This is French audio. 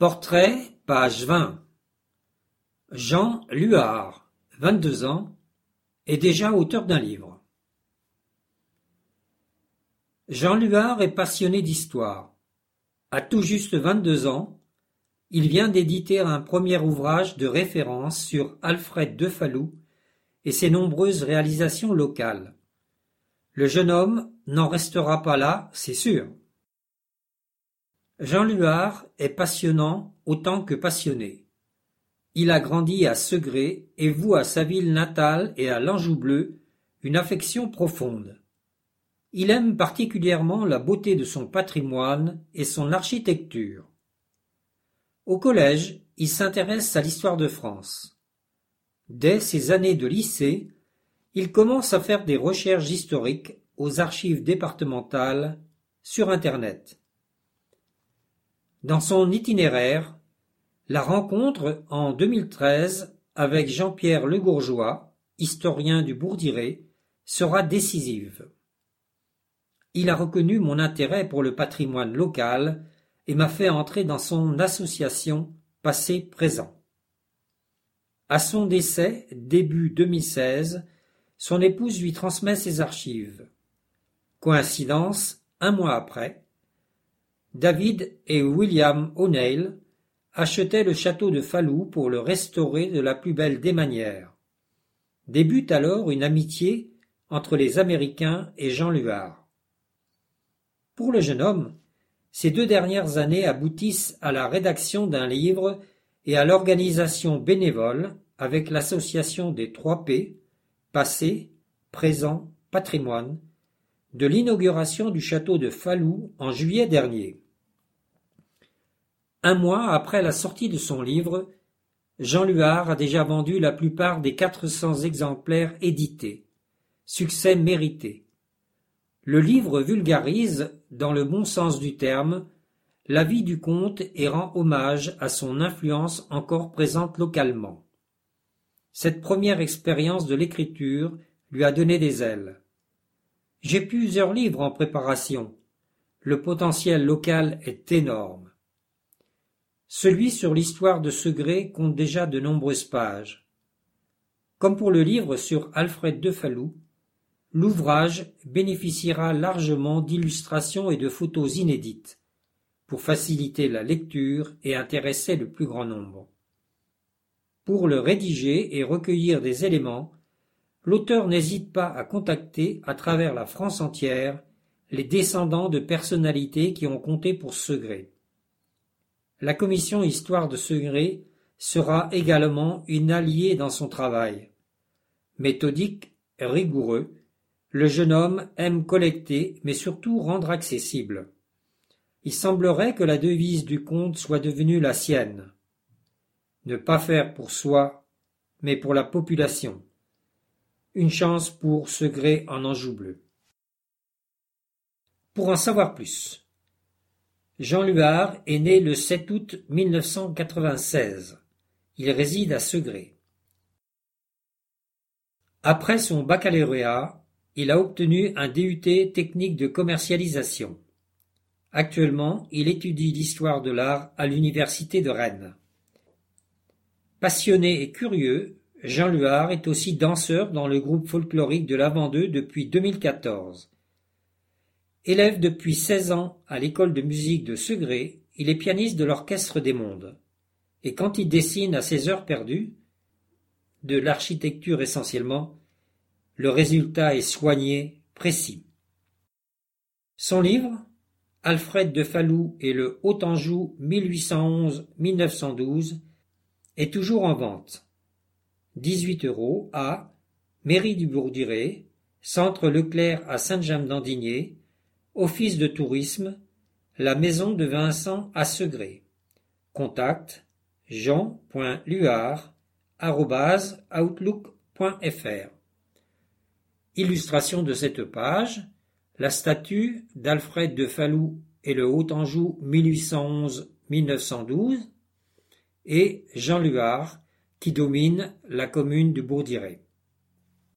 Portrait, page 20. Jean Luard, 22 ans, est déjà auteur d'un livre. Jean Luard est passionné d'histoire. À tout juste 22 ans, il vient d'éditer un premier ouvrage de référence sur Alfred de Falloux et ses nombreuses réalisations locales. Le jeune homme n'en restera pas là, c'est sûr. Jean Luard est passionnant autant que passionné. Il a grandi à Segré et voue à sa ville natale et à l'Anjou bleu une affection profonde. Il aime particulièrement la beauté de son patrimoine et son architecture. Au collège, il s'intéresse à l'histoire de France. Dès ses années de lycée, il commence à faire des recherches historiques aux archives départementales sur Internet. Dans son itinéraire, la rencontre en 2013 avec Jean-Pierre Legourgeois, historien du Bourdiré, sera décisive. Il a reconnu mon intérêt pour le patrimoine local et m'a fait entrer dans son association Passé-Présent. À son décès, début 2016, son épouse lui transmet ses archives. Coïncidence, un mois après, David et William O'Neill achetaient le château de Falloux pour le restaurer de la plus belle des manières. Débute alors une amitié entre les Américains et Jean Luard. Pour le jeune homme, ces 2 dernières années aboutissent à la rédaction d'un livre et à l'organisation bénévole avec l'association des 3 P, passé, présent, patrimoine, de l'inauguration du château de Falloux en juillet dernier. Un mois après la sortie de son livre, Jean Luard a déjà vendu la plupart des 400 exemplaires édités. Succès mérité. Le livre vulgarise, dans le bon sens du terme, la vie du comte et rend hommage à son influence encore présente localement. Cette première expérience de l'écriture lui a donné des ailes. J'ai plusieurs livres en préparation. Le potentiel local est énorme. Celui sur l'histoire de Segré compte déjà de nombreuses pages. Comme pour le livre sur Alfred de Falloux, l'ouvrage bénéficiera largement d'illustrations et de photos inédites, pour faciliter la lecture et intéresser le plus grand nombre. Pour le rédiger et recueillir des éléments, l'auteur n'hésite pas à contacter, à travers la France entière, les descendants de personnalités qui ont compté pour Segré. La commission Histoire de Segré sera également une alliée dans son travail. Méthodique, rigoureux, le jeune homme aime collecter, mais surtout rendre accessible. Il semblerait que la devise du comte soit devenue la sienne. Ne pas faire pour soi, mais pour la population. Une chance pour Segré en Anjou bleu. Pour en savoir plus, Jean Luard est né le 7 août 1996. Il réside à Segré. Après son baccalauréat, il a obtenu un DUT technique de commercialisation. Actuellement, il étudie l'histoire de l'art à l'université de Rennes. Passionné et curieux, Jean Luard est aussi danseur dans le groupe folklorique de l'Aventeux depuis 2014. Élève depuis 16 ans à l'école de musique de Segré, il est pianiste de l'Orchestre des Mondes. Et quand il dessine à ses heures perdues, de l'architecture essentiellement, le résultat est soigné, précis. Son livre, Alfred de Falloux et le Haut-Anjou 1811-1912, est toujours en vente. 18 € à Mairie du Bourdiré, Centre Leclerc à Sainte-Jamme-d'Andigné, Office de tourisme, la maison de Vincent à Segré. Contact jean.luard@outlook.fr. Illustration de cette page, la statue d'Alfred de Falloux et le Haut-Anjou 1811-1912 et Jean Luard qui domine la commune du Bourdiré.